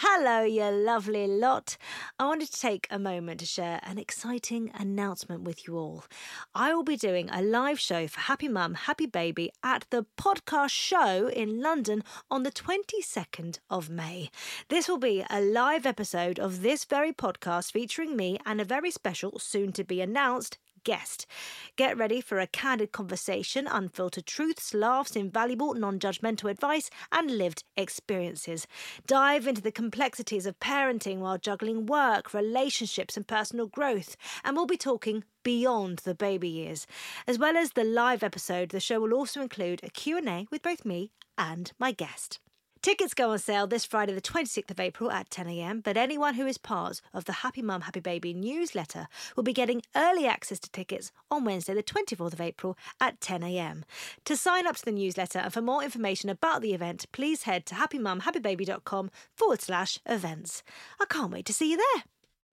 Hello, you lovely lot. I wanted to take a moment to share an exciting announcement with you all. I will be doing a live show for Happy Mum, Happy Baby at the Podcast Show in London on the 22nd of May. This will be a live episode of this very podcast featuring me and a very special, soon-to-be-announced guest. Get ready for a candid conversation, unfiltered truths, laughs, invaluable, non-judgmental advice and lived experiences. Dive into the complexities of parenting while juggling work, relationships and personal growth. And we'll be talking beyond the baby years. As well as the live episode, the show will also include a Q&A with both me and my guest. Tickets go on sale this Friday the 26th of April at 10 a.m, but anyone who is part of the Happy Mum, Happy Baby newsletter will be getting early access to tickets on Wednesday the 24th of April at 10 a.m. To sign up to the newsletter and for more information about the event, please head to happymumhappybaby.com/events. I can't wait to see you there.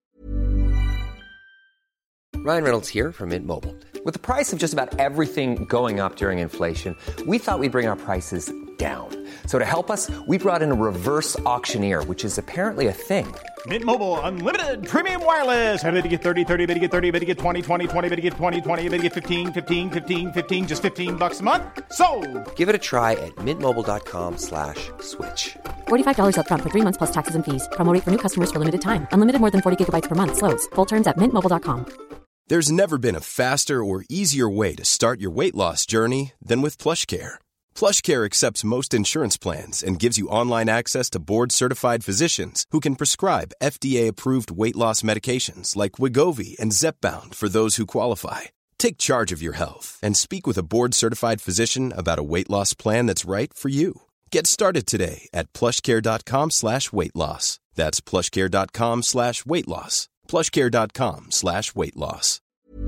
Ryan Reynolds here from Mint Mobile. With the price of just about everything going up during inflation, we thought we'd bring our prices down. So to help us, we brought in a reverse auctioneer, which is apparently a thing. Mint Mobile Unlimited Premium Wireless. How to get 30, 30, bit to get 30, bit to get 20, 20, 20, bit to get 20, 20, bit to get 15, 15, 15, 15, just $15 a month? Sold! Give it a try at mintmobile.com/switch. $45 up front for 3 months plus taxes and fees. Promo rate for new customers for limited time. Unlimited more than 40 gigabytes per month. Slows full terms at mintmobile.com. There's never been a faster or easier way to start your weight loss journey than with PlushCare. PlushCare accepts most insurance plans and gives you online access to board-certified physicians who can prescribe FDA-approved weight loss medications like Wegovy and Zepbound for those who qualify. Take charge of your health and speak with a board-certified physician about a weight loss plan that's right for you. Get started today at plushcare.com/weight loss. That's plushcare.com/weight loss. plushcare.com/weight loss.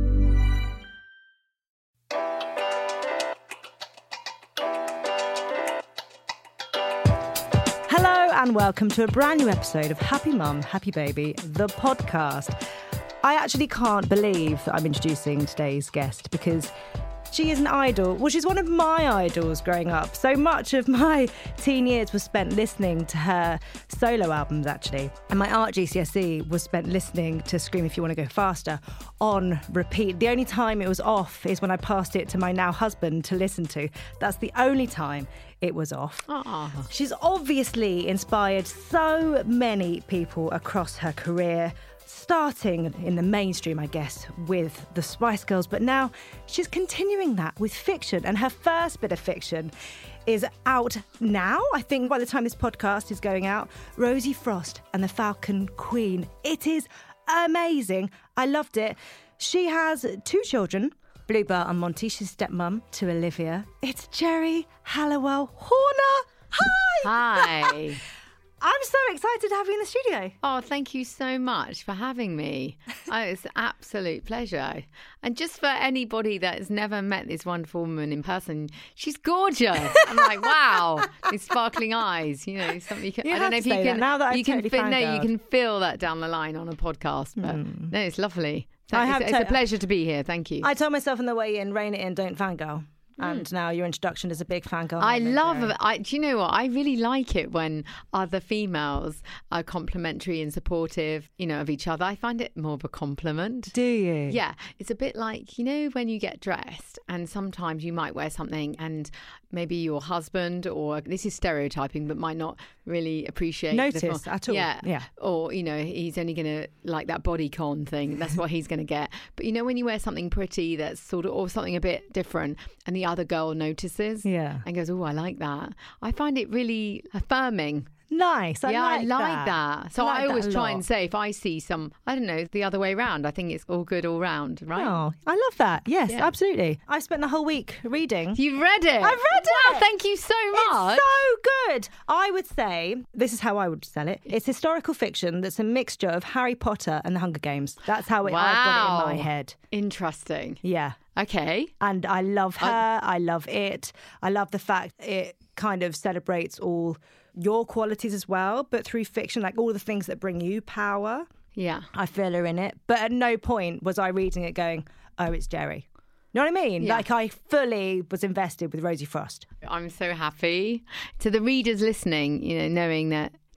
Hello and welcome to a brand new episode of Happy Mum, Happy Baby, the podcast. I actually can't believe that I'm introducing today's guest because she is an idol. Well, she's one of my idols growing up. So much of my teen years was spent listening to her solo albums, actually. And my art GCSE was spent listening to Scream If You Want to Go Faster on repeat. The only time it was off is when I passed it to my now husband to listen to. That's the only time it was off. Aww. She's obviously inspired so many people across her career, starting in the mainstream, I guess, with the Spice Girls, but now she's continuing that with fiction, and her first bit of fiction is out now. I think by the time this podcast is going out, Rosie Frost and the Falcon Queen. It is amazing. I loved it. She has 2 children, Bluebell and Monty. She's stepmom to Olivia. It's Geri Halliwell Horner. Hi! Hi. I'm so excited to have you in the studio. Oh, thank you so much for having me. Oh, it's an absolute pleasure. And just for anybody that has never met this wonderful woman in person, she's gorgeous. I'm like, wow, these sparkling eyes. You know, something you can. You I don't know have if to you say can. that now that I've you can totally you can feel that down the line on a podcast. But no, it's lovely. So it's a pleasure to be here. Thank you. I told myself on the way in, rein it in, don't fangirl. And now your introduction is a big fangirl. I love it. Do you know what? I really like it when other females are complimentary and supportive, you know, of each other. I find it more of a compliment. Do you? Yeah. It's a bit like, you know, when you get dressed and sometimes you might wear something and maybe your husband, or this is stereotyping, but might not really appreciate notice at all. Yeah. Or, you know, he's only going to like that bodycon thing. That's what he's going to get. But, you know, when you wear something pretty that's sort of, or something a bit different, and the other girl notices and goes, oh, I like that. I find it really affirming. Nice. I like that. So I always try and say, if I see some, I don't know, the other way around, I think it's all good all round, right? Oh, I love that. Yes, absolutely. I spent the whole week reading. You've read it? I've read it. Wow, thank you so much. It's so good. I would say, this is how I would sell it. It's historical fiction that's a mixture of Harry Potter and the Hunger Games. That's how I've got it in my head. Interesting. Yeah. Okay. And I love her. I love it. I love the fact it kind of celebrates all your qualities as well, but through fiction, like all the things that bring you power. Yeah. I feel her in it. But at no point was I reading it going, oh, it's Geri. You know what I mean? Yeah. Like I fully was invested with Rosie Frost. I'm so happy. To the readers listening, you know, knowing that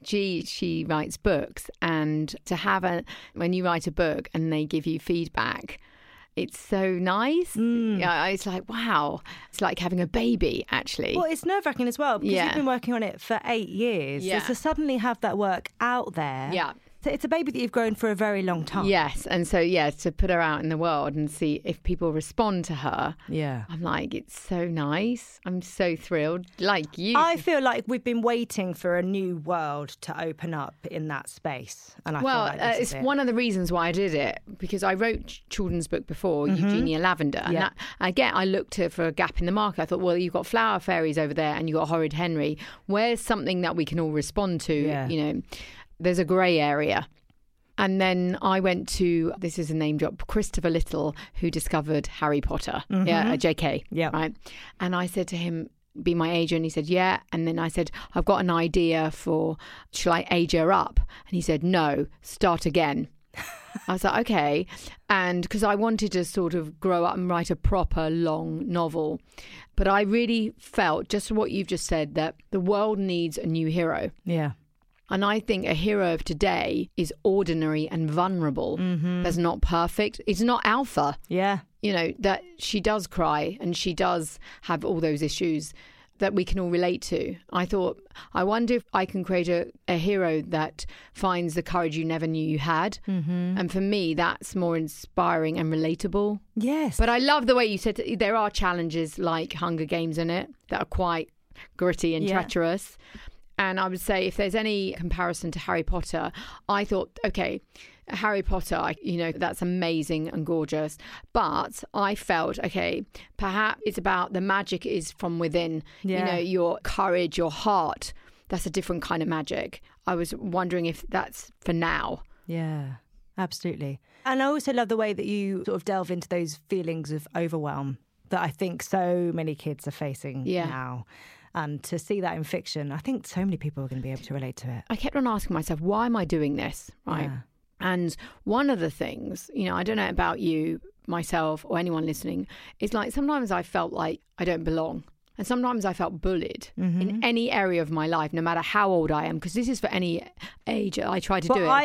she writes books, and when you write a book and they give you feedback, it's so nice. Yeah, it's like, wow. It's like having a baby, actually. Well, it's nerve-wracking as well, because you've been working on it for 8 years. Yeah. So to suddenly have that work out there. Yeah. So it's a baby that you've grown for a very long time. Yes. And so, to put her out in the world and see if people respond to her. Yeah. I'm like, it's so nice. I'm so thrilled. Like you. I feel like we've been waiting for a new world to open up in that space. And I feel like this is it's one of the reasons why I did it, because I wrote children's book before, Eugenia Lavender. And that, again, I looked for a gap in the market. I thought, well, you've got Flower Fairies over there and you've got Horrid Henry. Where's something that we can all respond to? Yeah. You know, there's a grey area. And then I went to, this is a name drop, Christopher Little, who discovered Harry Potter. Yeah, JK. Yeah. Right. And I said to him, be my agent. He said, yeah. And then I said, I've got an idea for, shall I age her up? And he said, no, start again. I was like, okay. And because I wanted to sort of grow up and write a proper long novel. But I really felt, just what you've just said, that the world needs a new hero. Yeah. And I think a hero of today is ordinary and vulnerable. That's not perfect. It's not alpha. Yeah. You know, that she does cry and she does have all those issues that we can all relate to. I thought, I wonder if I can create a hero that finds the courage you never knew you had. And for me, that's more inspiring and relatable. Yes. But I love the way you said there are challenges like Hunger Games in it that are quite gritty and treacherous. And I would say if there's any comparison to Harry Potter, I thought, okay, Harry Potter, you know, that's amazing and gorgeous. But I felt, okay, perhaps it's about the magic is from within, you know, your courage, your heart. That's a different kind of magic. I was wondering if that's for now. Yeah, absolutely. And I also love the way that you sort of delve into those feelings of overwhelm that I think so many kids are facing now. And to see that in fiction, I think so many people are going to be able to relate to it. I kept on asking myself, why am I doing this? Right. Yeah. And one of the things, you know, I don't know about you, myself, or anyone listening, is like sometimes I felt like I don't belong. And sometimes I felt bullied in any area of my life, no matter how old I am, because this is for any age. I try to do it.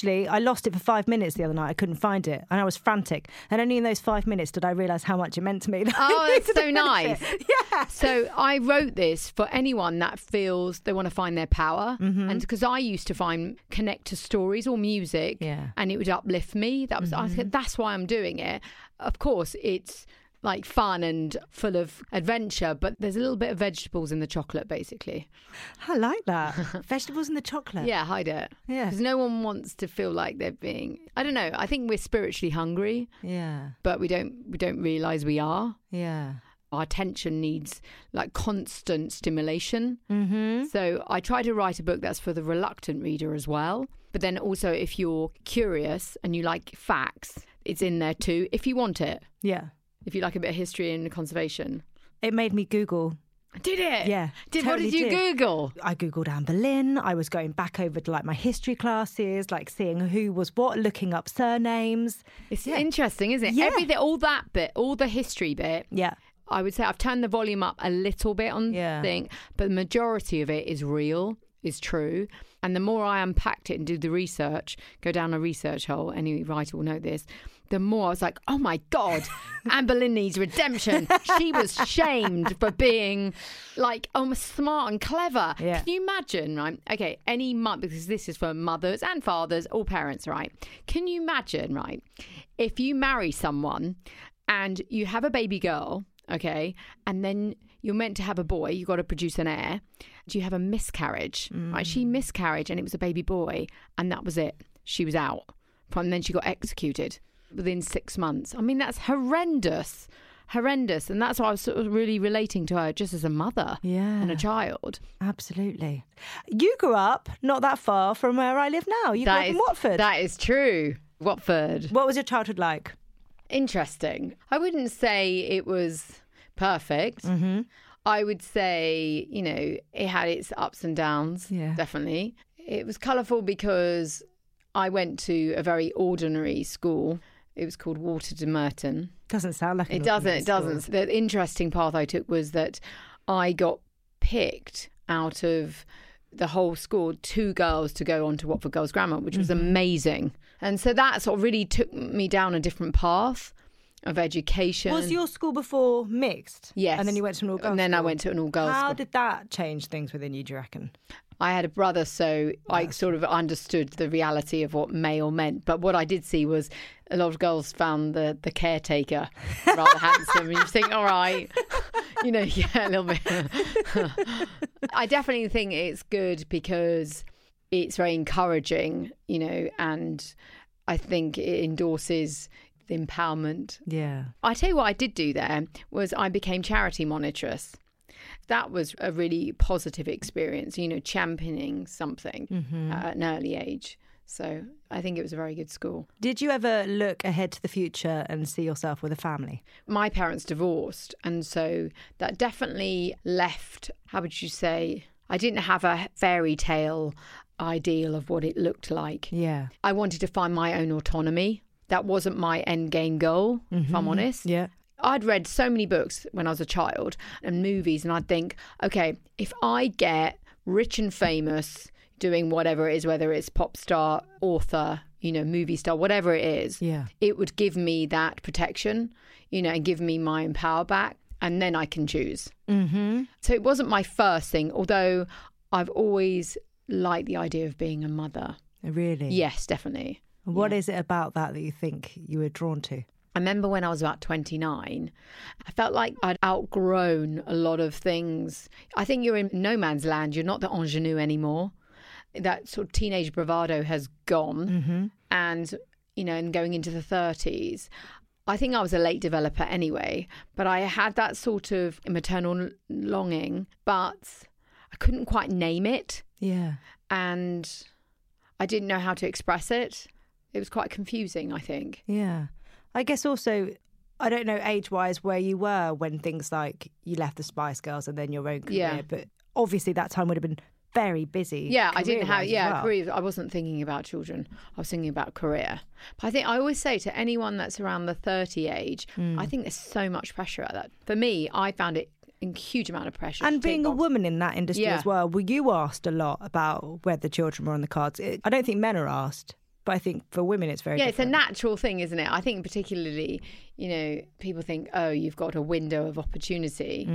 I lost it for 5 minutes the other night. I couldn't find it. And I was frantic. And only in those 5 minutes did I realise how much it meant to me. Oh, that's so nice. Yeah. So I wrote this for anyone that feels they want to find their power. And because I used to connect to stories or music and it would uplift me. That was I said, that's why I'm doing it. Of course, it's like fun and full of adventure, but there's a little bit of vegetables in the chocolate, basically. I like that. Vegetables in the chocolate. Yeah, hide it. Yeah. Because no one wants to feel like they're being, I don't know, I think we're spiritually hungry. Yeah. But we don't realise we are. Yeah. Our attention needs like constant stimulation. So I try to write a book that's for the reluctant reader as well. But then also if you're curious and you like facts, it's in there too, if you want it. Yeah. If you like a bit of history and conservation. It made me Google. Did it? Yeah. What did you Google? I Googled Anne Boleyn. I was going back over to like my history classes, like seeing who was what, looking up surnames. It's interesting, isn't it? Yeah. Everything, all that bit, all the history bit. Yeah. I would say I've turned the volume up a little bit on the thing, but the majority of it is real, is true. And the more I unpacked it and do the research, go down a research hole, any writer will know this, the more I was like, oh my God, Anne Boleyn needs redemption. She was shamed for being like smart and clever. Yeah. Can you imagine, right? Okay, any mother, because this is for mothers and fathers, all parents, right? Can you imagine, right, if you marry someone and you have a baby girl, okay, and then you're meant to have a boy, you've got to produce an heir, you have a miscarriage, right? She miscarried and it was a baby boy and that was it. She was out. And then she got executed within 6 months. I mean, that's horrendous. And that's why I was sort of really relating to her just as a mother and a child. Absolutely. You grew up not that far from where I live now. You grew up in Watford. That is true. Watford. What was your childhood like? Interesting. I wouldn't say it was perfect. I would say, you know, it had its ups and downs, definitely. It was colourful because I went to a very ordinary school. It was called Walter de Merton. Doesn't sound like it. It doesn't. The interesting path I took was that I got picked out of the whole school 2 girls to go on to Watford Girls Grammar, which was amazing. And so that sort of really took me down a different path of education. Was your school before mixed? Yes. And then you went to an all-girls And then school? I went to an all-girls school. How did that change things within you, do you reckon? I had a brother, so I sort of understood the reality of what male meant. But what I did see was a lot of girls found the caretaker rather handsome. And you think, all right, a little bit. I definitely think it's good because it's very encouraging, and I think it endorses the empowerment. Yeah. I tell you what I did do there was I became charity monitress. That was a really positive experience, championing something at an early age. So I think it was a very good school. Did you ever look ahead to the future and see yourself with a family? My parents divorced, and so that definitely left, how would you say, I didn't have a fairy tale ideal of what it looked like. Yeah. I wanted to find my own autonomy. That wasn't my end game goal, if I'm honest. Yeah. I'd read so many books when I was a child and movies, and I'd think, okay, if I get rich and famous doing whatever it is, whether it's pop star, author, movie star, whatever it is, it would give me that protection, and give me my own power back, and then I can choose. Mm-hmm. So it wasn't my first thing, although I've always liked the idea of being a mother. Really? Yes, definitely. What is it about that you think you were drawn to? I remember when I was about 29, I felt like I'd outgrown a lot of things. I think you're in no man's land. You're not the ingenue anymore. That sort of teenage bravado has gone. Mm-hmm. And, and going into the 30s, I think I was a late developer anyway, but I had that sort of maternal longing, but I couldn't quite name it. Yeah. And I didn't know how to express it. It was quite confusing, I think. Yeah. I guess also, I don't know age-wise where you were when things like you left the Spice Girls and then your own career, but obviously that time would have been very busy. Yeah, I didn't have, well. career. I wasn't thinking about children. I was thinking about career. But I think I always say to anyone that's around the 30 age, I think there's so much pressure at that. For me, I found it a huge amount of pressure. And being a woman in that industry as well, were you asked a lot about whether children were on the cards? I don't think men are asked. But I think for women, it's very different. It's a natural thing, isn't it? I think particularly, people think, oh, you've got a window of opportunity.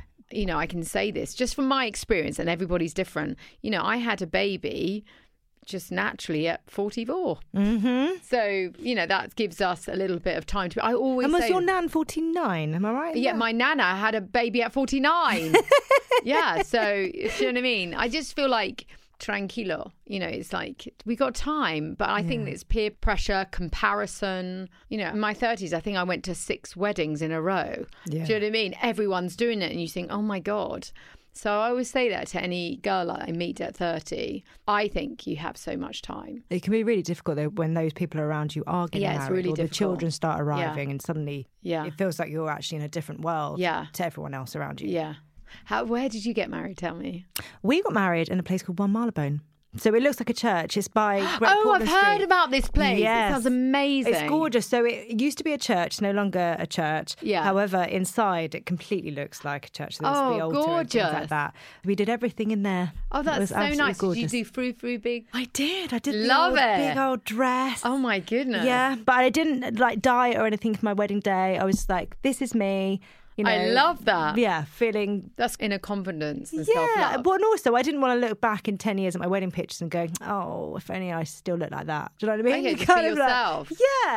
I can say this just from my experience, and everybody's different. I had a baby just naturally at 44. Mm-hmm. So, that gives us a little bit of time to... I always And was say, your nan 49? Am I right? Yeah, my nana had a baby at 49. Yeah, so, you know what I mean? I just feel like... tranquilo, it's like we got time, but I think it's peer pressure, comparison. In my 30s, I think I went to 6 weddings in a row. Yeah. Do you know what I mean? Everyone's doing it, and you think, oh my God. So I always say that to any girl I meet at 30. I think you have so much time. It can be really difficult though when those people around you are getting married, it's really or difficult. The children start arriving, and suddenly it feels like you're actually in a different world to everyone else around you. Yeah. Where did you get married? Tell me. We got married in a place called One Marylebone. So it looks like a church. It's by Great Portland I've heard Street. about this place. Yes. It sounds amazing. It's gorgeous. So it used to be a church, it's no longer a church. Yeah. However, inside it completely looks like a church. So there's the altar gorgeous. And things like that. We did everything in there. Oh, that's so nice. Gorgeous. Did you do frou big? I did. I did. Love it. Big old dress. Oh my goodness. Yeah, but I didn't diet or anything for my wedding day. I was like, this is me. I love that. Yeah, feeling... That's inner confidence and self-love. Well, and also I didn't want to look back in 10 years at my wedding pictures and go, oh, if only I still look like that. Do you know what I mean? Okay, just be yourself.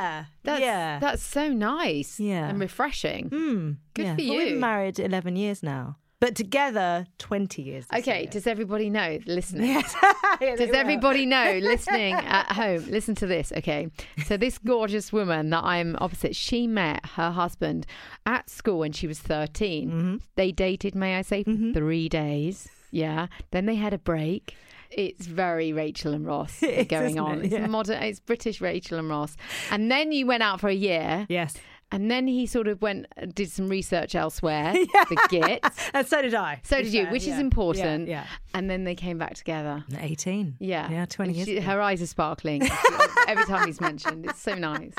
That's so nice and refreshing. Good for you. Well, we've been married 11 years now. But together, 20 years. Okay, does everybody know listening? Yes. Does everybody know listening at home? Listen to this, okay? So this gorgeous woman that I'm opposite, she met her husband at school when she was 13. Mm-hmm. They dated, may I say, for 3 days. Yeah. Then they had a break. It's very Rachel and Ross going on. It's British Rachel and Ross. And then you went out for a year. Yes. And then he sort of did some research elsewhere, the Git. And so did I. So did you, which is important. Yeah. And then they came back together. 18. Yeah. Yeah, 20 years ago. Her eyes are sparkling every time he's mentioned. It's so nice.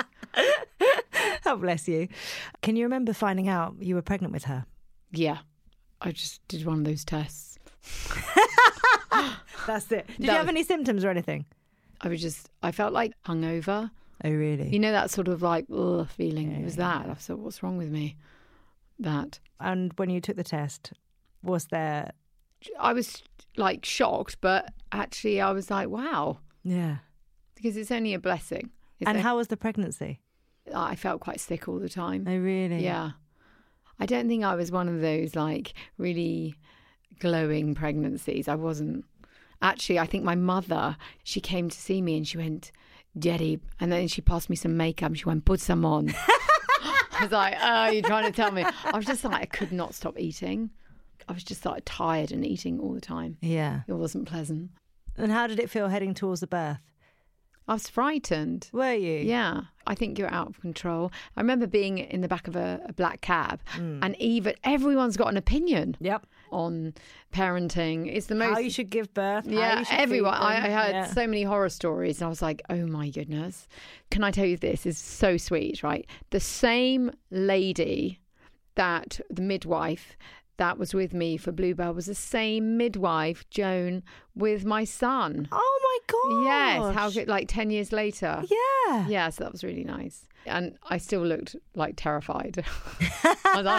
Oh, bless you. Can you remember finding out you were pregnant with her? Yeah. I just did one of those tests. That's it. Did you have any symptoms or anything? I felt like hungover. Oh, really? You know, that sort of like, ugh feeling. It was that. I thought, what's wrong with me? That. And when you took the test, was there... I was like shocked, but actually I was like, wow. Yeah. Because it's only a blessing. How was the pregnancy? I felt quite sick all the time. Oh, really? Yeah. I don't think I was one of those like really glowing pregnancies. I wasn't. Actually, I think my mother, she came to see me and she went, Jerry, and then she passed me some makeup and she went, put some on. I was like, oh, you're trying to tell me. I was just like, I could not stop eating. I was just like tired and eating all the time. Yeah. It wasn't pleasant. And how did it feel heading towards the birth? I was frightened. Were you? Yeah. I think you're out of control. I remember being in the back of a black cab and everyone's got an opinion on parenting. It's the most... How you should give birth. Yeah, everyone. I heard so many horror stories and I was like, oh my goodness. Can I tell you this is so sweet, right? The same lady that the midwife that was with me for Bluebell was the same midwife, Joan, with my son. Oh my God. Yes, how good, like 10 years later. Yeah. Yeah, so that was really nice. And I still looked like terrified. I was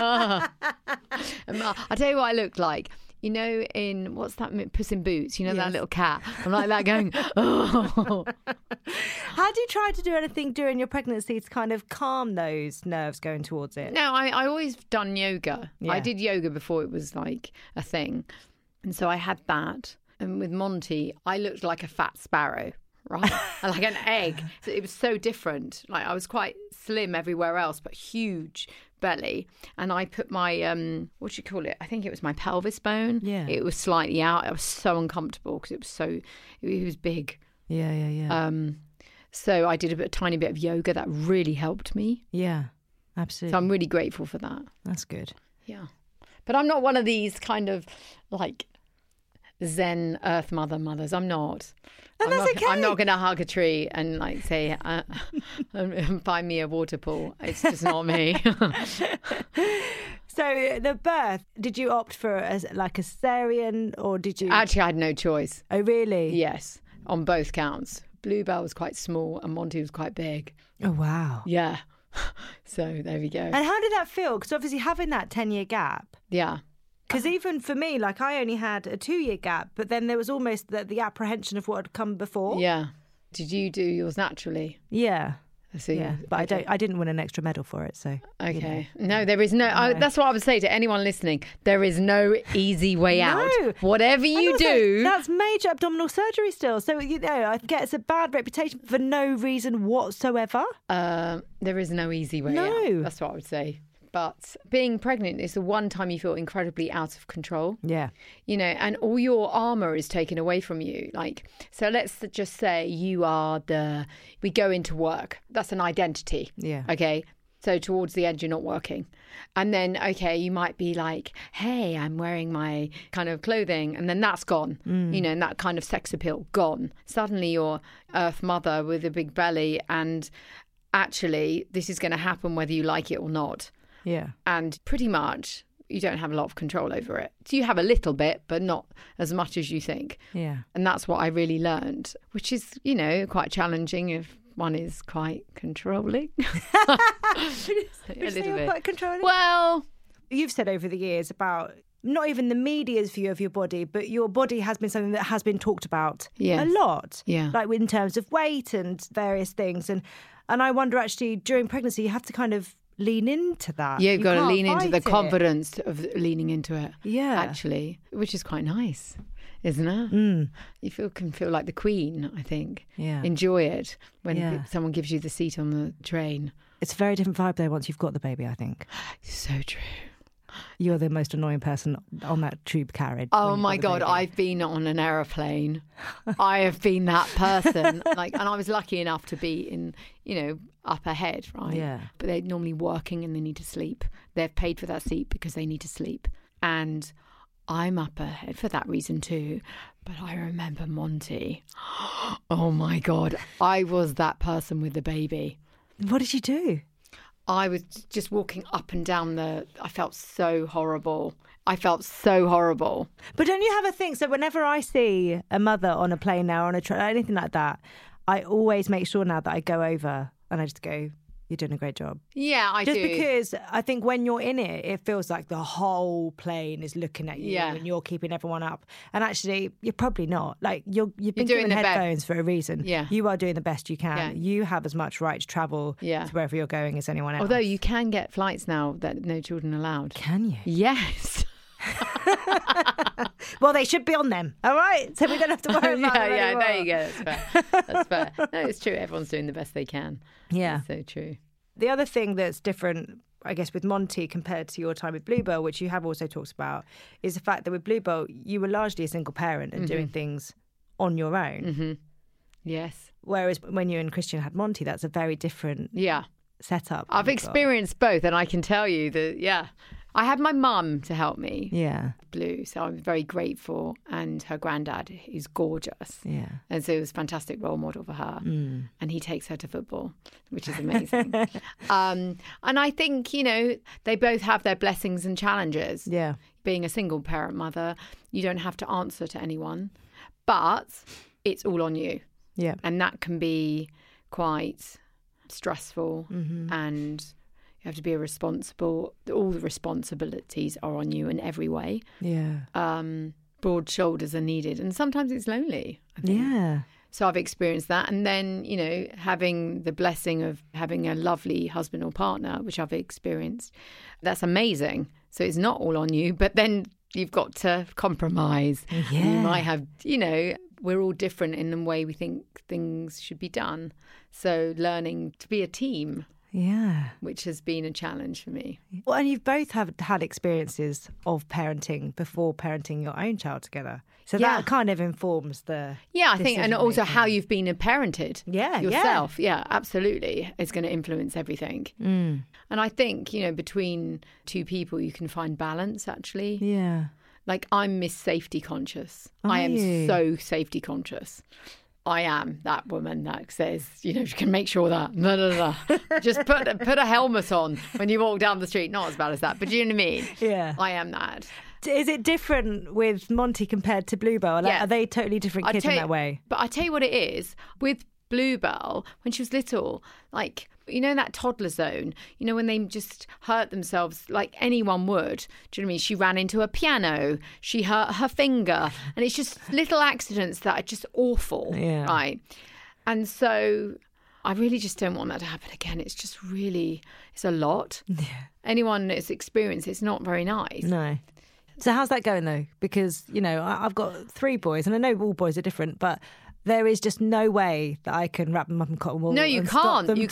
like, I'll tell you what I looked like. You know, in, what's that, Puss in Boots, you know, that little cat? I'm like that going, oh. How do you try to do anything during your pregnancy to kind of calm those nerves going towards it? No, I always done yoga. Yeah. I did yoga before it was like a thing. And so I had that. And with Monty, I looked like a fat sparrow, right? Like an egg. So it was so different. Like I was quite slim everywhere else, but huge belly. And I put my, what do you call it? I think it was my pelvis bone. Yeah. It was slightly out. I was so uncomfortable because it was big. Yeah. So I did a tiny bit of yoga that really helped me. Yeah, absolutely. So I'm really grateful for that. That's good. Yeah. But I'm not one of these kind of like Zen Earth mothers. I'm not. And that's okay. I'm not going to hug a tree and like say, find me a water pool. It's just not me. So the birth, did you opt for a cesarean or did you? Actually, I had no choice. Oh, really? Yes, on both counts. Bluebell was quite small and Monty was quite big. Oh, wow. Yeah. So there we go. And how did that feel? Because obviously having that 10-year gap. Yeah. Because even for me, like I only had a 2-year gap, but then there was almost the apprehension of what had come before. Yeah. Did you do yours naturally? Yeah. So, yeah, but I didn't win an extra medal for it, so. Okay. You know. No, there is no. That's what I would say to anyone listening. There is no easy way out. Whatever you do. That's major abdominal surgery still. So, I get it's a bad reputation for no reason whatsoever. There is no easy way out. That's what I would say. But being pregnant is the one time you feel incredibly out of control. Yeah. And all your armour is taken away from you. So let's just say we go into work. That's an identity. Yeah. Okay. So towards the end, you're not working. And then, okay, you might be like, hey, I'm wearing my kind of clothing. And then that's gone, and that kind of sex appeal, gone. Suddenly you're Earth Mother with a big belly. And actually, this is going to happen whether you like it or not. Yeah. And pretty much you don't have a lot of control over it. So you have a little bit, but not as much as you think. Yeah. And that's what I really learned, which is, quite challenging if one is quite controlling. A little bit. Quite controlling? Well, you've said over the years about not even the media's view of your body, but your body has been something that has been talked about a lot. Yeah. Like in terms of weight and various things. And I wonder actually during pregnancy, you have to kind of lean into that. You've got to lean into the it. confidence of leaning into it. Yeah. Actually, which is quite nice, isn't it? Mm. You can feel like the queen, I think. Yeah. Enjoy it when someone gives you the seat on the train. It's a very different vibe there once you've got the baby, I think. So true. You're the most annoying person on that tube carriage. Oh my God, I've been on an aeroplane. I have been that person. And I was lucky enough to be in, up ahead, right? Yeah. But they're normally working and they need to sleep. They've paid for that seat because they need to sleep. And I'm up ahead for that reason too. But I remember Monty. Oh my God, I was that person with the baby. What did you do? I was just walking up and down I felt so horrible. I felt so horrible. But don't you have a thing? So whenever I see a mother on a plane now, on a train, anything like that, I always make sure now that I go over and I just go, you're doing a great job. Yeah, I do. Just because I think when you're in it, it feels like the whole plane is looking at you and you're keeping everyone up. And actually, you're probably not. Like, you've been given headphones for a reason. Yeah. You are doing the best you can. Yeah. You have as much right to travel to wherever you're going as anyone else. Although you can get flights now that no children allowed. Can you? Yes. Well, they should be on them, all right? So we don't have to worry about them anymore. There you go. That's fair. No, it's true. Everyone's doing the best they can. Yeah. That's so true. The other thing that's different, I guess, with Monty compared to your time with Bluebell, which you have also talked about, is the fact that with Bluebell, you were largely a single parent and doing things on your own. Mm-hmm. Yes. Whereas when you and Christian had Monty, that's a very different setup. I've experienced both, and I can tell you that, I had my mum to help me. Yeah. Blue, so I'm very grateful. And her granddad is gorgeous. Yeah. And so it was a fantastic role model for her. Mm. And he takes her to football, which is amazing. And I think, they both have their blessings and challenges. Yeah. Being a single parent mother, you don't have to answer to anyone, but it's all on you. Yeah. And that can be quite stressful and you have to be responsible. All the responsibilities are on you in every way. Yeah. Broad shoulders are needed. And sometimes it's lonely, I think. Yeah. So I've experienced that. And then, having the blessing of having a lovely husband or partner, which I've experienced, that's amazing. So it's not all on you, but then you've got to compromise. Yeah. You might have, we're all different in the way we think things should be done. So learning to be a team. Yeah. Which has been a challenge for me. Well, and you've both had experiences of parenting before parenting your own child together. So that kind of informs the I think, and also how you've been parented yourself. Yeah, absolutely. It's going to influence everything. Mm. And I think, between two people, you can find balance, actually. Yeah. Like, I'm Miss Safety Conscious. I am so safety conscious. I am that woman that says, she can make sure that, just put a helmet on when you walk down the street. Not as bad as that, but do you know what I mean? Yeah. I am that. Is it different with Monty compared to Bluebell? Are they totally different kids in that way? But I tell you what it is. With Bluebell, when she was little, like, that toddler zone, when they just hurt themselves like anyone would. Do you know what I mean? She ran into a piano, she hurt her finger, and it's just little accidents that are just awful, right? And so I really just don't want that to happen again. It's just really, it's a lot. Yeah. Anyone that's experienced it's not very nice. No. So how's that going though? Because, I've got 3 boys, and I know all boys are different, but there is just no way that I can wrap them up in cotton wool. No, you can't. You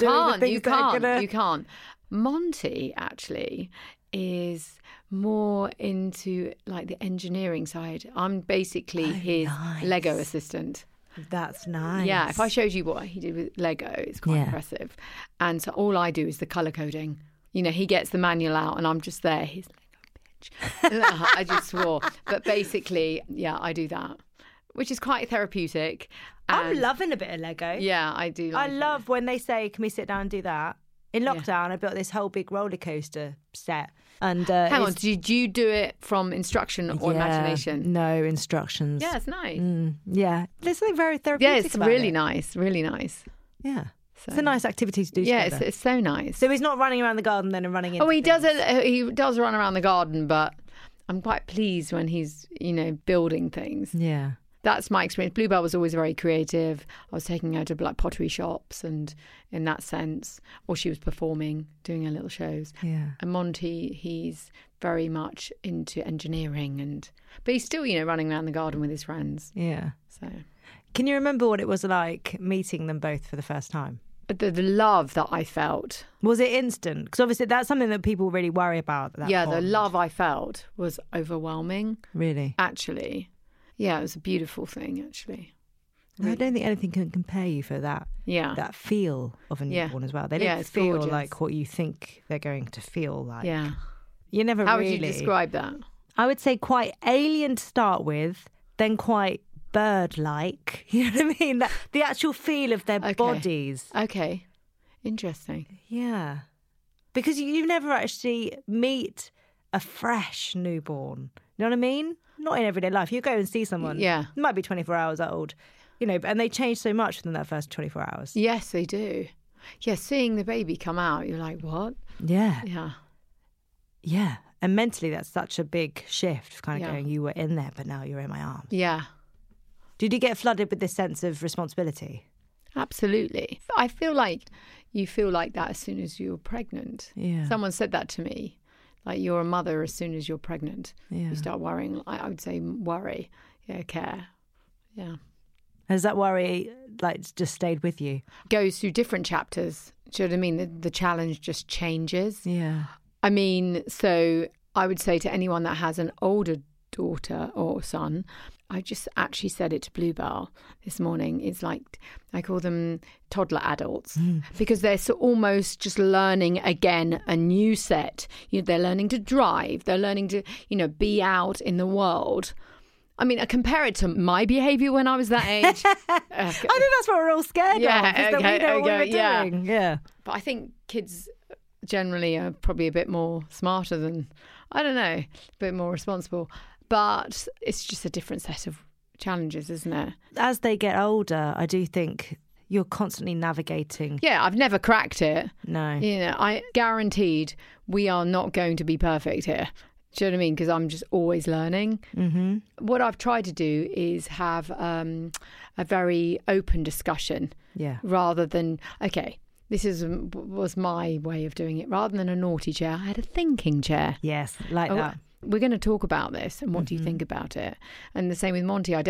can't. Monty actually is more into like the engineering side. I'm basically his Lego assistant. That's nice. Yeah, if I showed you what he did with Lego, it's quite impressive. And so all I do is the colour coding. He gets the manual out and I'm just there. He's Lego bitch. I just swore. But basically, I do that. Which is quite therapeutic. I'm loving a bit of Lego. Yeah, I do. I love when they say, "Can we sit down and do that?" In lockdown, I built this whole big roller coaster set. And hang on, did you do it from instruction or imagination? No instructions. Yeah, it's nice. Yeah, there's something very therapeutic. Yeah, it's really nice, really nice. Yeah. So, it's a nice activity to do together. Yeah, it's so nice. So he's not running around the garden then and running into he does it. He does run around the garden, but I'm quite pleased when he's building things. Yeah. That's my experience. Bluebell was always very creative. I was taking her to like pottery shops and in that sense, or she was performing, doing her little shows. Yeah. And Monty, he's very much into engineering but he's still, running around the garden with his friends. Yeah. So, can you remember what it was like meeting them both for the first time? The love that I felt. Was it instant? Because obviously that's something that people really worry about. The love I felt was overwhelming. Really? Actually. Yeah, it was a beautiful thing, actually. No, I don't think anything can compare you for that. Yeah. That feel of a newborn as well. They don't feel gorgeous. like what you think they're going to feel like. Yeah. You never How really... would you describe that? I would say quite alien to start with, then quite bird-like. You know what I mean? The actual feel of their bodies. Okay. Interesting. Yeah. Because you never actually meet a fresh newborn. You know what I mean? Not in everyday life. You go and see someone, Yeah. it might be 24 hours old, and they change so much within that first 24 hours. Yes, they do. Yeah, seeing the baby come out, you're like, what? Yeah. Yeah. Yeah. And mentally, that's such a big shift, kind of going, you were in there, but now you're in my arms. Yeah. Did you get flooded with this sense of responsibility? Absolutely. I feel like you feel like that as soon as you're pregnant. Yeah. Someone said that to me. Like, you're a mother as soon as you're pregnant. Yeah. You start worrying. I would say worry. Yeah, care. Yeah. Has that worry just stayed with you? Goes through different chapters. Do you know what I mean? The challenge just changes. Yeah. I mean, so I would say to anyone that has an older daughter or son, I just actually said it to Bluebell this morning. It's like, I call them toddler adults because they're almost just learning again a new set. They're learning to drive. They're learning to, be out in the world. I mean, I compare it to my behaviour when I was that age. I think that's what we're all scared of. Is that we know what we're doing. Yeah. But I think kids generally are probably a bit more smarter than, I don't know, a bit more responsible. But it's just a different set of challenges, isn't it? As they get older, I do think you're constantly navigating. Yeah, I've never cracked it. No. I guaranteed we are not going to be perfect here. Do you know what I mean? Because I'm just always learning. Mm-hmm. What I've tried to do is have a very open discussion. Yeah. Rather than, okay, this was my way of doing it. Rather than a naughty chair, I had a thinking chair. Yes, that. We're going to talk about this and what do you think about it? And the same with Monty. I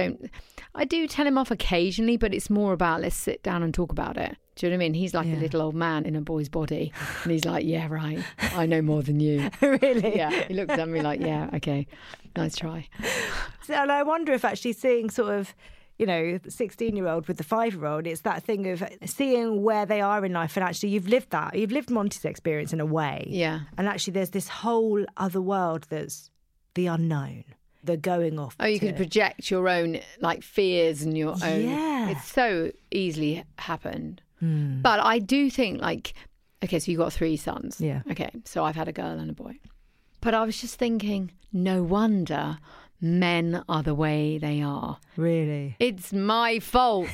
do tell him off occasionally, but it's more about let's sit down and talk about it. Do you know what I mean? He's like a little old man in a boy's body. And he's like, yeah, right. I know more than you. Really? Yeah. He looks at me like, yeah, okay. Nice try. And I wonder if actually seeing sort of, the 16-year-old with the 5-year-old, it's that thing of seeing where they are in life. And actually, you've lived that. You've lived Monty's experience in a way. Yeah. And actually, there's this whole other world that's the unknown, the going off. Oh, you could project your own, fears and your own. Yeah. It's so easily happened. But I do think, okay, so you got 3 sons. Yeah. Okay, so I've had a girl and a boy. But I was just thinking, no wonder men are the way they are. Really? It's my fault.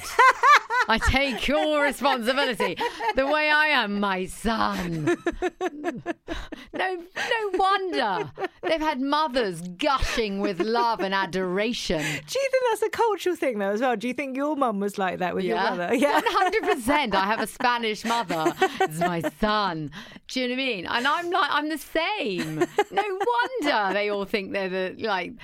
I take all responsibility. The way I am, my son. No wonder. They've had mothers gushing with love and adoration. Do you think that's a cultural thing, though, as well? Do you think your mum was like that with your mother? Yeah, 100%. I have a Spanish mother. It's my son. Do you know what I mean? And I'm the same. No wonder they all think they're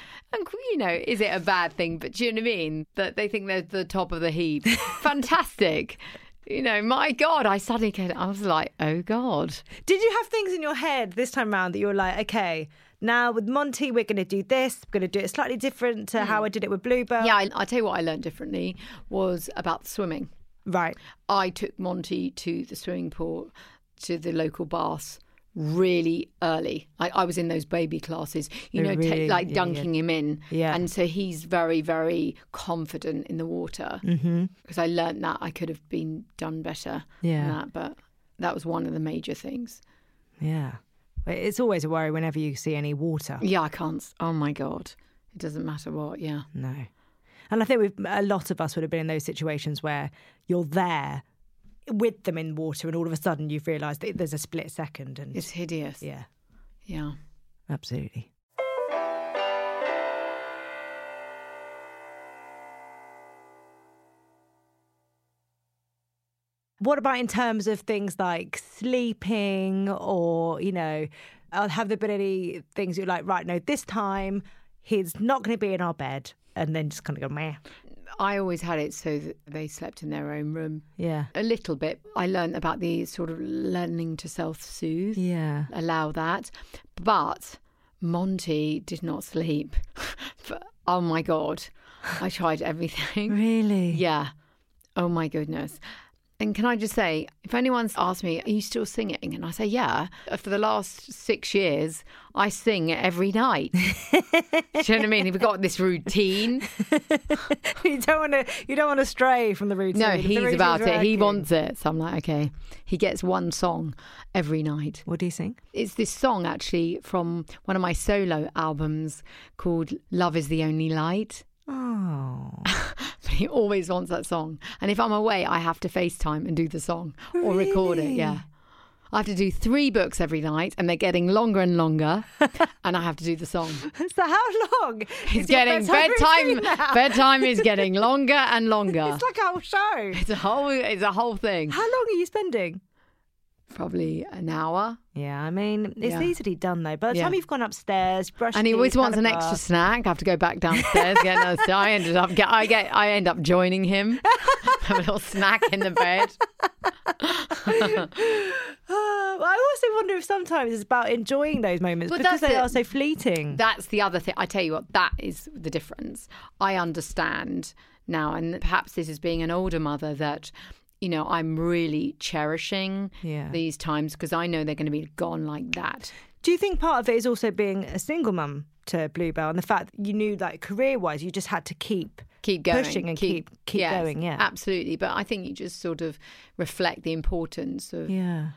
is it a bad thing? But do you know what I mean? That they think they're the top of the heap. Fantastic. My God, I was like, oh God. Did you have things in your head this time around that you were like, okay, now with Monty, we're going to do this. We're going to do it slightly different to how I did it with Bluebell? Yeah, I'll tell you what I learned differently was about swimming. Right. I took Monty to the swimming pool, to the local baths really early. I was in those baby classes, dunking him in. Yeah. And so he's very, very confident in the water. Because I learnt that I could have been done better than that. But that was one of the major things. Yeah. It's always a worry whenever you see any water. Yeah, I can't. Oh, my God. It doesn't matter what, yeah. No. And I think a lot of us would have been in those situations where you're there with them in water and all of a sudden you've realised that there's a split second. And it's hideous. Yeah. Yeah. Absolutely. What about in terms of things like sleeping or, have there been any things you're like, right, no, this time he's not going to be in our bed, and then just kind of go, meh? I always had it so that they slept in their own room. Yeah. A little bit. I learned about the sort of learning to self-soothe. Yeah. Allow that. But Monty did not sleep. Oh, my God. I tried everything. Really? Yeah. Oh, my goodness. And can I just say, if anyone's asked me, are you still singing? And I say, yeah. For the last 6 years, I sing every night. Do you know what I mean? We've got this routine. You don't want to stray from the routine. No, he's about it. He wants it. So I'm like, okay. He gets one song every night. What do you sing? It's this song actually from one of my solo albums called Love is the Only Light. Oh. But he always wants that song. And if I'm away, I have to FaceTime and do the song or record it. Yeah. I have to do 3 books every night and they're getting longer and longer. And I have to do the song. So how long? It's getting bedtime is getting longer and longer. It's like a whole show. It's a whole thing. How long are you spending? Probably an hour. Yeah, I mean, it's easily done though. By the time you've gone upstairs, brushed and he always wants an extra snack. I have to go back downstairs. I end up joining him. Have a little snack in the bed. I also wonder if sometimes it's about enjoying those moments because they are so fleeting. That's the other thing. I tell you what, that is the difference. I understand now, and perhaps this is being an older mother, that I'm really cherishing these times because I know they're going to be gone like that. Do you think part of it is also being a single mum to Bluebell and the fact that you knew, like, career-wise, you just had to keep going, pushing and keep going? Yeah, absolutely. But I think you just sort of reflect the importance of,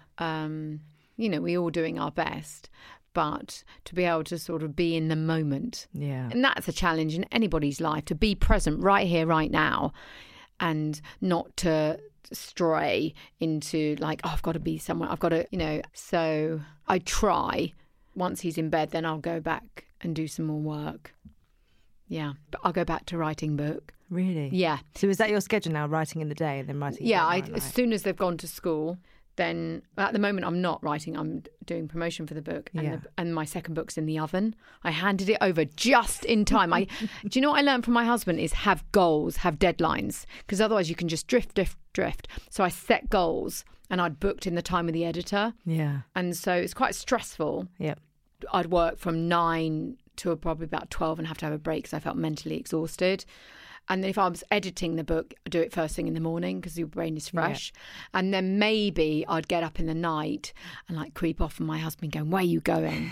we all doing our best. But to be able to sort of be in the moment. Yeah. And that's a challenge in anybody's life, to be present right here, right now, and not to stray into like, oh, I've got to be somewhere. I've got to, So I try. Once he's in bed, then I'll go back and do some more work. Yeah. But I'll go back to writing book. Really? Yeah. So is that your schedule now, writing in the day and then writing? Yeah. As soon as they've gone to school, then at the moment I'm not writing. I'm doing promotion for the book, and my second book's in the oven. I handed it over just in time. Do you know what I learned from my husband is have goals, have deadlines, because otherwise you can just drift. So I set goals, and I'd booked in the time with the editor. Yeah, and so it's quite stressful. Yeah, I'd work from 9 to probably about 12 and have to have a break because I felt mentally exhausted. And then if I was editing the book, I'd do it first thing in the morning because your brain is fresh. Yeah. And then maybe I'd get up in the night and like creep off on my husband going, where are you going?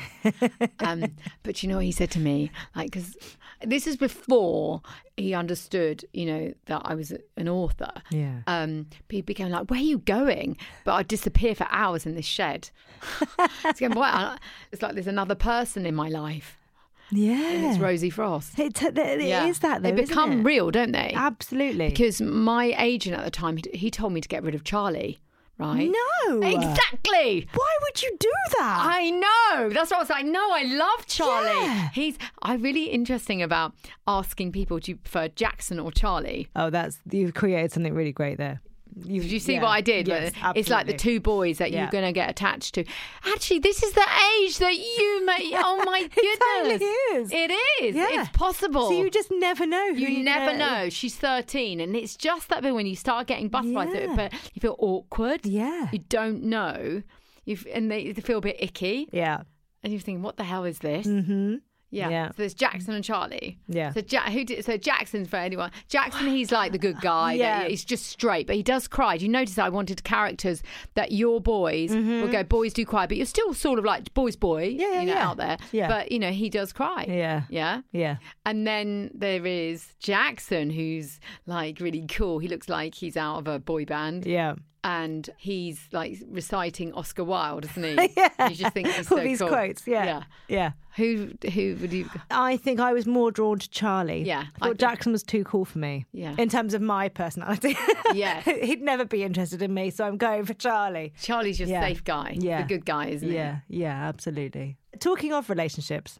But he said to me, like, because this is before he understood, that I was an author. Yeah. He became like, where are you going? But I'd disappear for hours in this shed. It's like there's another person in my life. Yeah. And it's Rosie Frost. It is that, though. They become real, don't they? Absolutely. Because my agent at the time, he told me to get rid of Charlie, right? No. Exactly. Why would you do that? I know. That's what I was like. No, I love Charlie. Yeah. I'm really interesting about asking people, do you prefer Jackson or Charlie? Oh, you've created something really great there. Did you see what I did? Yes, it's like the 2 boys that you're going to get attached to. Actually, this is the age that you may. Oh my goodness! It totally is. It is. Yeah. It's possible. So you just never know. You never know. She's 13, and it's just that bit when you start getting butterflies, but you feel awkward. Yeah. You don't know. And they feel a bit icky. Yeah. And you're thinking, what the hell is this? Mm-hmm. Yeah. So there's Jackson and Charlie. Yeah. So Jackson's, for anyone. Jackson, he's like the good guy. Yeah. He's just straight, but he does cry. Do you notice I wanted characters that your boys will go, boys do cry, but you're still sort of like boy out there. Yeah. But he does cry. Yeah. Yeah. Yeah. And then there is Jackson, who's like really cool. He looks like he's out of a boy band. Yeah. And he's like reciting Oscar Wilde, isn't he? Yeah. You just think he's so all these cool. Quotes. Yeah. Yeah. Who would you? I think I was more drawn to Charlie. Yeah. I thought Jackson was too cool for me. Yeah. In terms of my personality. Yeah. He'd never be interested in me, so I'm going for Charlie. Charlie's your safe guy. Yeah. The good guy, isn't he? Yeah. Yeah, absolutely. Talking of relationships,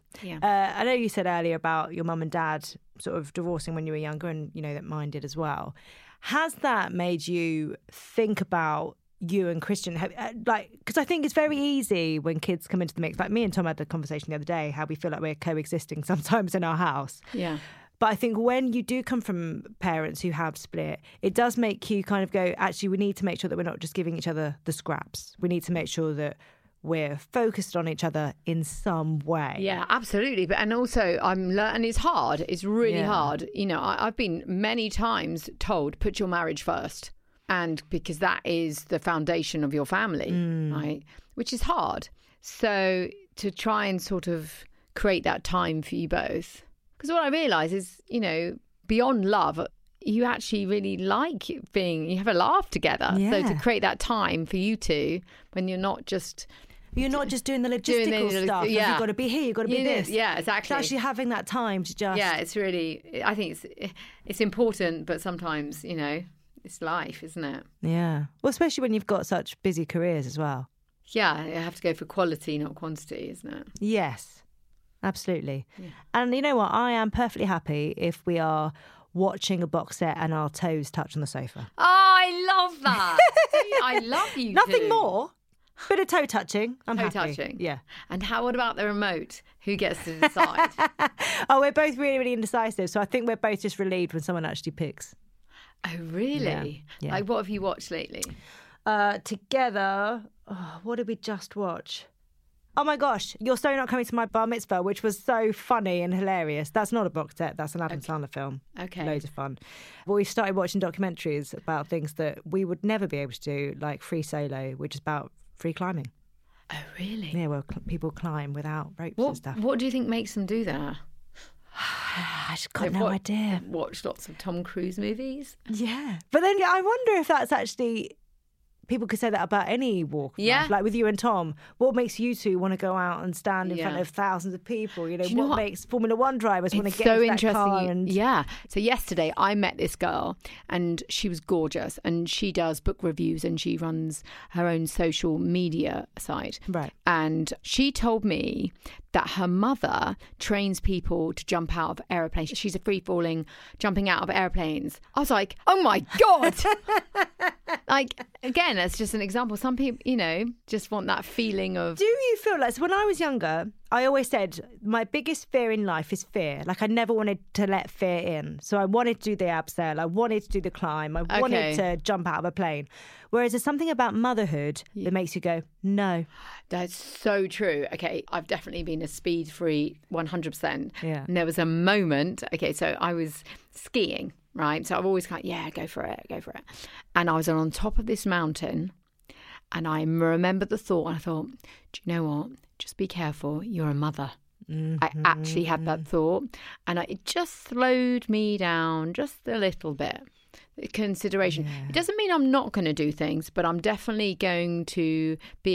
I know you said earlier about your mum and dad sort of divorcing when you were younger, and that mine did as well. Has that made you think about you and Christian? Because I think it's very easy when kids come into the mix. Like me and Tom had a conversation the other day, how we feel like we're coexisting sometimes in our house. Yeah. But I think when you do come from parents who have split, it does make you kind of go, actually, we need to make sure that we're not just giving each other the scraps. We need to make sure that we're focused on each other in some way. Yeah, absolutely. And also and it's hard. It's really hard. I've been many times told, put your marriage first. And because that is the foundation of your family, right? Which is hard. So to try and sort of create that time for you both. Because what I realise is, you know, beyond love, you actually really like you have a laugh together. Yeah. So to create that time for you two when you're not just... You're not just doing the logistical stuff. Yeah. You've got to be here, you've got to be this. Yeah, exactly. It's actually having that time to just... Yeah, it's really... I think it's important, but sometimes, you know, it's life, isn't it? Yeah. Well, especially when you've got such busy careers as well. Yeah, you have to go for quality, not quantity, isn't it? Yes, absolutely. Yeah. And you know what? I am perfectly happy if we are watching a box set and our toes touch on the sofa. Oh, I love that. I love you. Nothing more. Bit of toe touching. I'm happy. Toe touching. Yeah. And what about the remote? Who gets to decide? Oh, we're both really, really indecisive. So I think we're both just relieved when someone actually picks. Oh, really? Yeah. Like, what have you watched lately? Together, what did we just watch? Oh my gosh, You're So Not Coming to My Bar Mitzvah, which was so funny and hilarious. That's not a box set, that's an Adam Sandler film. Okay. Loads of fun. But we started watching documentaries about things that we would never be able to do, like Free Solo, which is about free climbing. Oh, really? Yeah, well, people climb without ropes and stuff. What do you think makes them do that? I just got no idea. Watched lots of Tom Cruise movies. Yeah. But then I wonder if that's actually... People could say that about any walk of life. Like with you and Tom, what makes you two want to go out and stand in front of thousands of people? You know, what makes Formula One drivers want to get into that car? Yeah. So yesterday I met this girl and she was gorgeous and she does book reviews and she runs her own social media site. Right. And she told me that her mother trains people to jump out of aeroplanes. She's a free-falling, jumping out of airplanes. I was like, oh my God! Like, again, that's just an example. Some people, you know, just want that feeling of... Do you feel like... So when I was younger, I always said my biggest fear in life is fear. Like, I never wanted to let fear in. So I wanted to do the abseil. I wanted to do the climb. I wanted to jump out of a plane. Whereas there's something about motherhood that makes you go, no. That's so true. Okay, I've definitely been a speed freak, 100%. Yeah. And there was a moment, okay, so I was skiing, right? So I've always kind of, go for it. And I was on top of this mountain and I remembered the thought and I thought, do you know what? Just be careful. You're a mother. Mm-hmm. I actually had that thought and it just slowed me down just a little bit. Consideration. Yeah. It doesn't mean I'm not going to do things, but I'm definitely going to be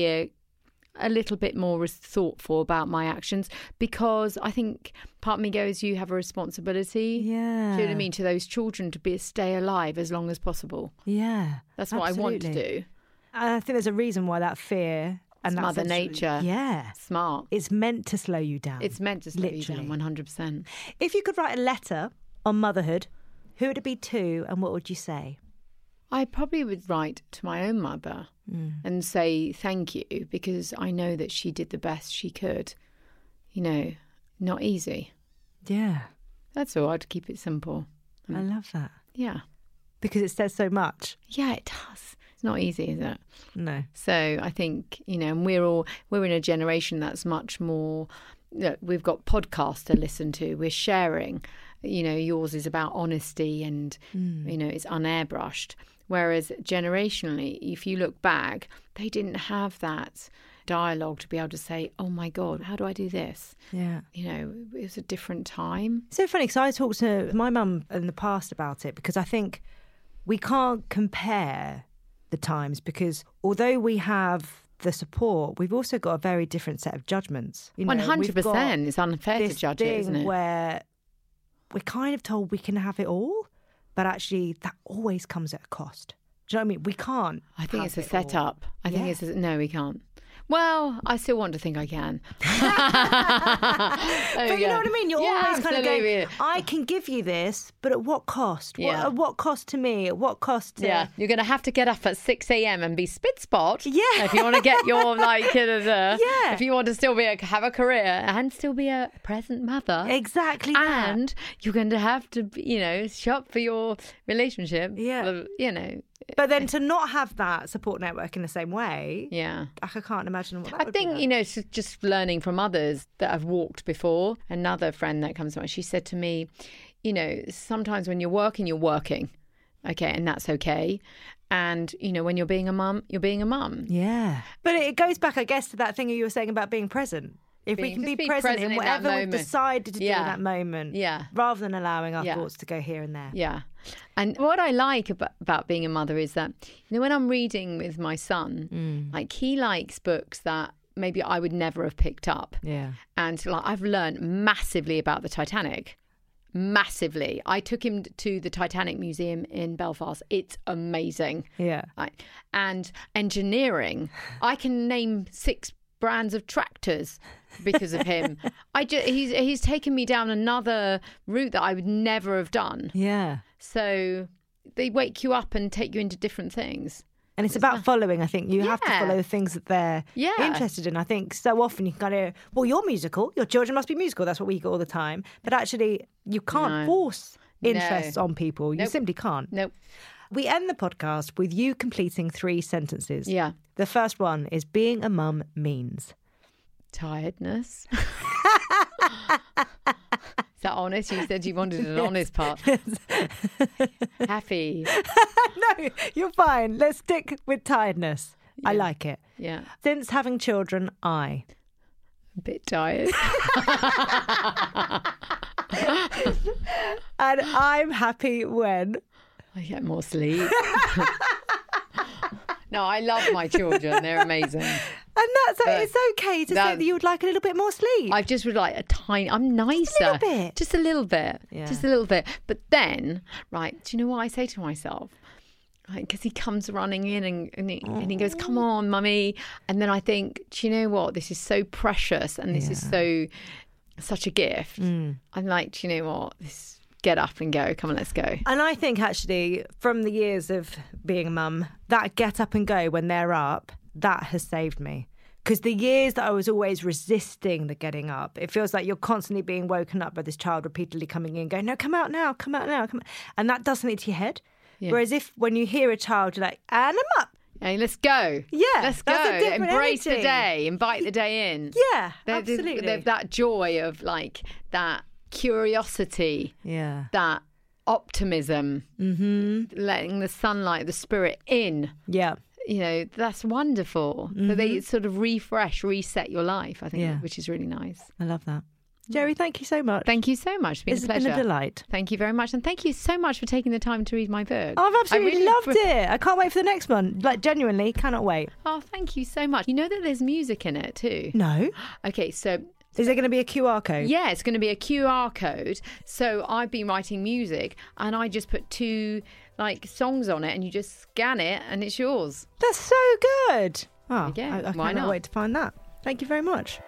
a little bit more thoughtful about my actions because I think part of me goes, you have a responsibility. Yeah. Do you know what I mean? To those children to stay alive as long as possible. Yeah. That's what I want to do. And I think there's a reason why that fear... And that's Mother Nature. Yeah. Smart. It's meant to slow you down. It's meant to slow you down, 100%. If you could write a letter on motherhood, who would it be to and what would you say? I probably would write to my own mother and say thank you because I know that she did the best she could. You know, not easy. Yeah. That's all. I'd keep it simple. I love that. Yeah. Because it says so much. Yeah, it does. It's not easy, is it? No. So I think, you know, and we're in a generation that's much more, you know, we've got podcasts to listen to. We're sharing. You know, yours is about honesty and, you know, it's unairbrushed. Whereas generationally, if you look back, they didn't have that dialogue to be able to say, oh my God, how do I do this? Yeah. You know, it was a different time. So funny, because I talked to my mum in the past about it because I think we can't compare the times because although we have the support, we've also got a very different set of judgments. You know, 100%. It's unfair to judge it, isn't it? Where we're kind of told we can have it all, but actually that always comes at a cost. Do you know what I mean? We can't. I think it's a setup. I think no, we can't. Well, I still want to think I can. But you know what I mean? You're always kind of going, I can give you this, but at what cost? Yeah. At what cost to me? At what cost to... Yeah, you're going to have to get up at 6 a.m. and be spit spot. Yeah. If you want to get your, Yeah. If you want to still have a career and still be a present mother. Exactly And you're going to have to, you know, shop for your relationship. Yeah. You know. But then to not have that support network in the same way, yeah, I can't imagine what that would be. I think, you know, it's just learning from others that have walked before. Another friend that comes to mind, she said to me, you know, sometimes when you're working, okay, and that's okay. And, you know, when you're being a mum, you're being a mum. Yeah. But it goes back, I guess, to that thing you were saying about being present. If we can be present in whatever we've decided to do in that moment, rather than allowing our thoughts to go here and there. Yeah. And what I like about being a mother is that, you know, when I'm reading with my son, like he likes books that maybe I would never have picked up. Yeah. And like I've learned massively about the Titanic. Massively. I took him to the Titanic Museum in Belfast. It's amazing. Yeah. And engineering. I can name 6 brands of tractors because of him. He's taken me down another route that I would never have done. Yeah. So they wake you up and take you into different things. And it's about following. I think you have to follow the things that they're interested in. I think so often you can kind of, well, you're musical. Your children must be musical. That's what we get all the time. But actually, you can't force interests on people. You simply can't. Nope. We end the podcast with you completing 3 sentences. Yeah. The first one is being a mum means. Tiredness. Is that honest? You said you wanted an honest part. Happy. No, you're fine. Let's stick with tiredness. Yeah. I like it. Yeah. Since having children, a bit tired. And I'm happy when I get more sleep. No, I love my children. They're amazing. And it's okay to say that you would like a little bit more sleep. I just would like a tiny. I'm nicer. Just a little bit. Yeah. Just a little bit. But then, right, do you know what I say to myself? Because he comes running in and he goes, "Come on, mummy." And then I think, do you know what? This is so precious and this is such a gift. I'm like, do you know what? Get up and go. Come on, let's go. And I think actually from the years of being a mum, that get up and go when they're up, that has saved me. Because the years that I was always resisting the getting up, it feels like you're constantly being woken up by this child repeatedly coming in, going, "No, come out now, come out now." And that does something to your head. Yeah. Whereas when you hear a child, you're like, "And I'm up. Hey, let's go. Yeah, let's go. Embrace the day. Invite the day in." Yeah, absolutely. There's that joy of like that curiosity, that optimism, letting the sunlight, the spirit in. Yeah. You know, that's wonderful. So they sort of reset your life, I think, which is really nice. I love that. Jerry, thank you so much. Thank you so much. It's been a pleasure. It's been a delight. Thank you very much. And thank you so much for taking the time to read my book. Oh, I've absolutely loved it. I can't wait for the next one. Like, genuinely, cannot wait. Oh, thank you so much. You know that there's music in it too? No. Okay, so... Is there going to be a QR code? Yeah, it's going to be a QR code. So I've been writing music and I just put 2 songs on it and you just scan it and it's yours. That's so good. Oh, I cannot wait to find that. Thank you very much.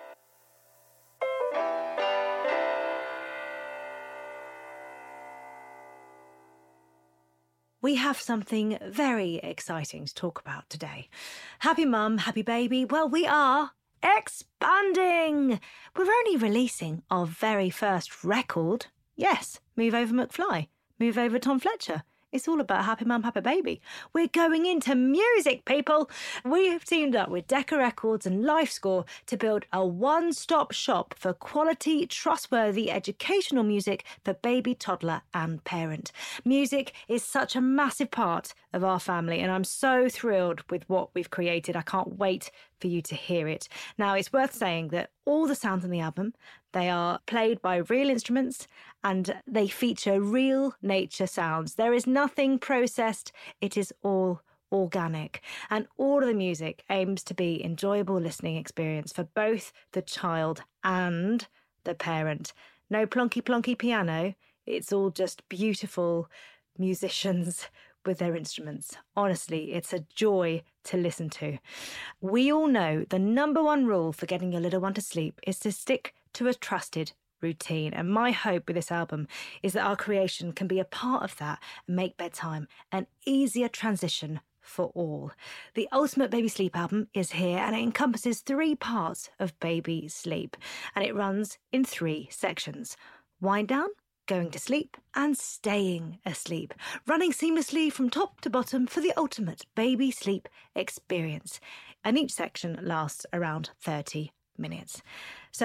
We have something very exciting to talk about today. Happy mum, happy baby. Well, we are expanding. We're only releasing our very first record. Yes, Move Over McFly, Move Over Tom Fletcher. It's all about Happy Mum, Happy Baby. We're going into music, people. We have teamed up with Decca Records and LifeScore to build a one-stop shop for quality, trustworthy educational music for baby, toddler and parent. Music is such a massive part of our family and I'm so thrilled with what we've created. I can't wait for you to hear it. Now, it's worth saying that all the sounds on the album, they are played by real instruments and they feature real nature sounds. There is nothing processed. It is all organic. And all of the music aims to be an enjoyable listening experience for both the child and the parent. No plonky piano. It's all just beautiful musicians with their instruments. Honestly, it's a joy to listen to. We all know the number one rule for getting your little one to sleep is to stick to a trusted routine. And my hope with this album is that our creation can be a part of that and make bedtime an easier transition for all. The Ultimate Baby Sleep album is here and it encompasses 3 parts of baby sleep and it runs in 3 sections. Wind down, going to sleep and staying asleep, running seamlessly from top to bottom for the ultimate baby sleep experience. And each section lasts around 30 minutes. So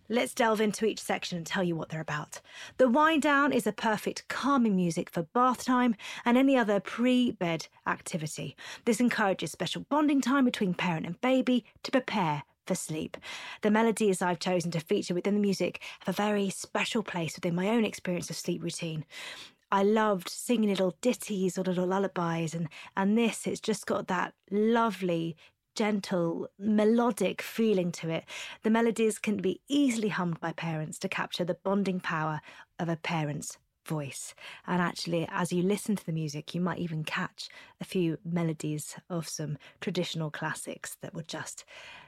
Let's delve into each section and tell you what they're about. The wind down is a perfect calming music for bath time and any other pre-bed activity. This encourages special bonding time between parent and baby to prepare for sleep. The melodies I've chosen to feature within the music have a very special place within my own experience of sleep routine. I loved singing little ditties or little lullabies, and this, it's just got that lovely, gentle, melodic feeling to it. The melodies can be easily hummed by parents to capture the bonding power of a parent's voice. And actually, as you listen to the music, you might even catch a few melodies of some traditional classics that would just,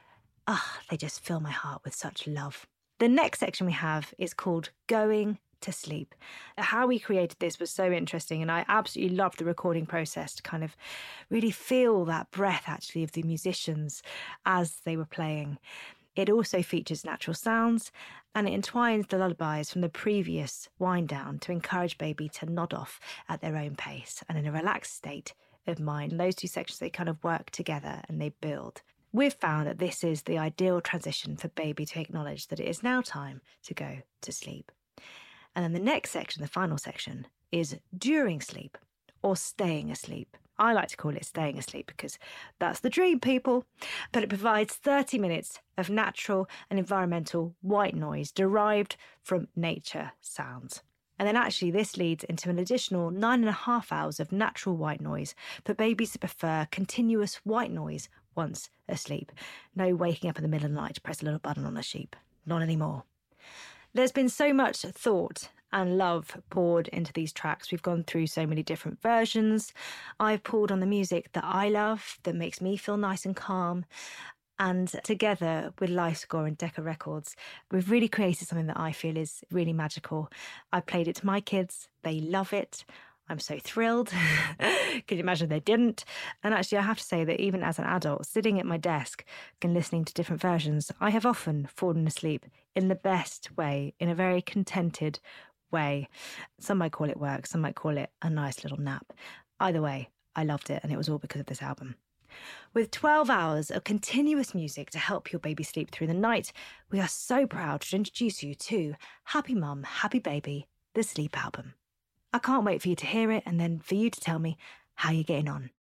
they just fill my heart with such love. The next section we have is called Going to Sleep. How we created this was so interesting, and I absolutely loved the recording process to kind of really feel that breath actually of the musicians as they were playing. It also features natural sounds, and it entwines the lullabies from the previous wind down to encourage baby to nod off at their own pace and in a relaxed state of mind. And those two sections, they kind of work together and they build. We've found that this is the ideal transition for baby to acknowledge that it is now time to go to sleep. And then the next section, the final section, is during sleep or staying asleep. I like to call it staying asleep because that's the dream, people. But it provides 30 minutes of natural and environmental white noise derived from nature sounds. And then actually this leads into an additional 9.5 hours of natural white noise for babies who prefer continuous white noise once asleep. No waking up in the middle of the night to press a little button on a sheep. Not anymore. There's been so much thought and love poured into these tracks. We've gone through so many different versions. I've pulled on the music that I love, that makes me feel nice and calm. And together with LifeScore and Decca Records, we've really created something that I feel is really magical. I played it to my kids. They love it. I'm so thrilled. Can you imagine they didn't? And actually, I have to say that even as an adult, sitting at my desk and listening to different versions, I have often fallen asleep in the best way, in a very contented way. Some might call it work, some might call it a nice little nap. Either way, I loved it, and it was all because of this album. With 12 hours of continuous music to help your baby sleep through the night, we are so proud to introduce you to Happy Mum, Happy Baby, the Sleep Album. I can't wait for you to hear it and then for you to tell me how you're getting on.